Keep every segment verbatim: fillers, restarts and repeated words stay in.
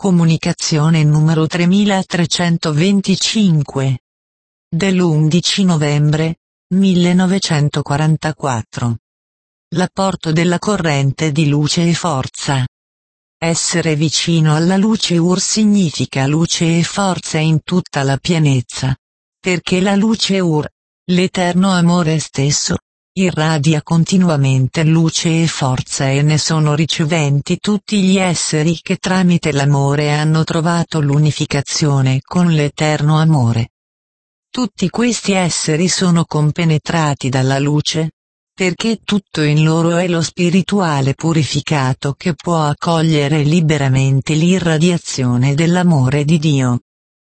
Comunicazione numero tremilatrecentoventicinque. Dell'undici novembre millenovecentoquarantaquattro. L'apporto della corrente di luce e forza. Essere vicino alla luce Ur significa luce e forza in tutta la pienezza. Perché la luce Ur, l'eterno amore stesso, irradia continuamente luce e forza e ne sono riceventi tutti gli esseri che tramite l'amore hanno trovato l'unificazione con l'eterno amore. Tutti questi esseri sono compenetrati dalla luce, perché tutto in loro è lo spirituale purificato che può accogliere liberamente l'irradiazione dell'amore di Dio.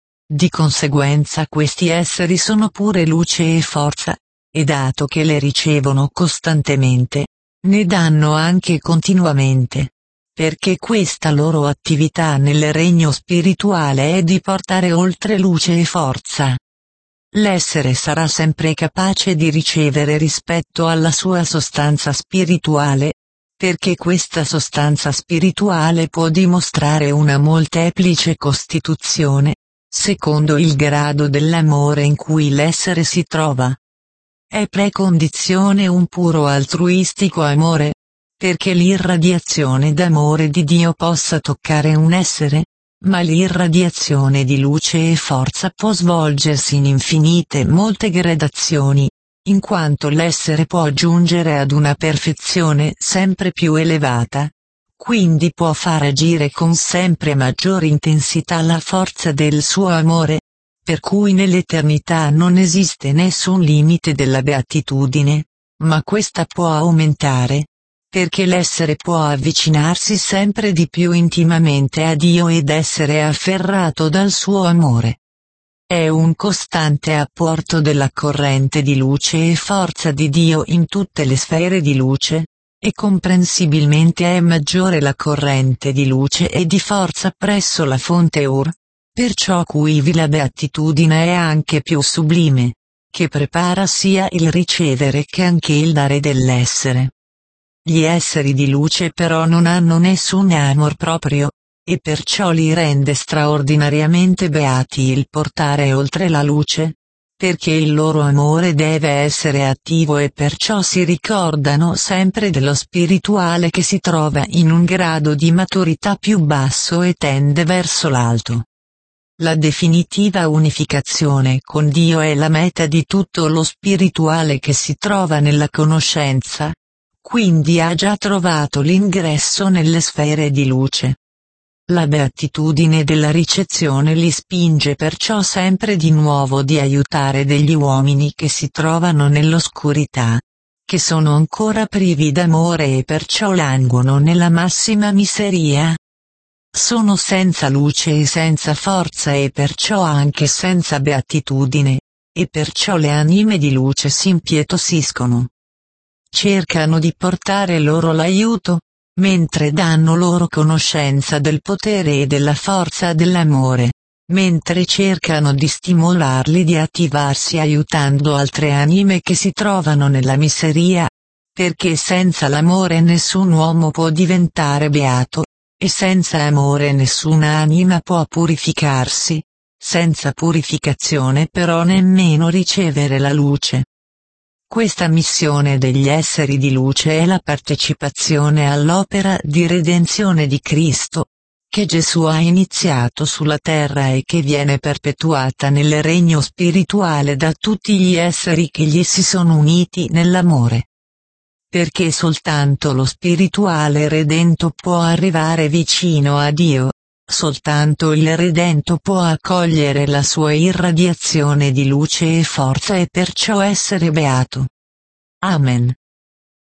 Di conseguenza questi esseri sono pure luce e forza, e dato che le ricevono costantemente, ne danno anche continuamente, perché questa loro attività nel regno spirituale è di portare oltre luce e forza. L'essere sarà sempre capace di ricevere rispetto alla sua sostanza spirituale, perché questa sostanza spirituale può dimostrare una molteplice costituzione, secondo il grado dell'amore in cui l'essere si trova. È precondizione un puro altruistico amore, perché l'irradiazione d'amore di Dio possa toccare un essere, ma l'irradiazione di luce e forza può svolgersi in infinite molte gradazioni, in quanto l'essere può giungere ad una perfezione sempre più elevata, quindi può far agire con sempre maggiore intensità la forza del suo amore, per cui nell'eternità non esiste nessun limite della beatitudine, ma questa può aumentare, perché l'essere può avvicinarsi sempre di più intimamente a Dio ed essere afferrato dal suo amore. È un costante apporto della corrente di luce e forza di Dio in tutte le sfere di luce, e comprensibilmente è maggiore la corrente di luce e di forza presso la fonte Ur, perciò quivi la beatitudine è anche più sublime, che prepara sia il ricevere che anche il dare dell'essere. Gli esseri di luce però non hanno nessun amor proprio, e perciò li rende straordinariamente beati il portare oltre la luce, perché il loro amore deve essere attivo e perciò si ricordano sempre dello spirituale che si trova in un grado di maturità più basso e tende verso l'alto. La definitiva unificazione con Dio è la meta di tutto lo spirituale che si trova nella conoscenza, quindi ha già trovato l'ingresso nelle sfere di luce. La beatitudine della ricezione li spinge perciò sempre di nuovo di aiutare degli uomini che si trovano nell'oscurità, che sono ancora privi d'amore e perciò languono nella massima miseria. Sono senza luce e senza forza e perciò anche senza beatitudine, e perciò le anime di luce si impietosiscono. Cercano di portare loro l'aiuto, mentre danno loro conoscenza del potere e della forza dell'amore, mentre cercano di stimolarli di attivarsi aiutando altre anime che si trovano nella miseria, perché senza l'amore nessun uomo può diventare beato, e senza amore nessuna anima può purificarsi, senza purificazione però nemmeno ricevere la luce. Questa missione degli esseri di luce è la partecipazione all'opera di redenzione di Cristo, che Gesù ha iniziato sulla terra e che viene perpetuata nel regno spirituale da tutti gli esseri che gli si sono uniti nell'amore. Perché soltanto lo spirituale redento può arrivare vicino a Dio, soltanto il redento può accogliere la sua irradiazione di luce e forza e perciò essere beato. Amen.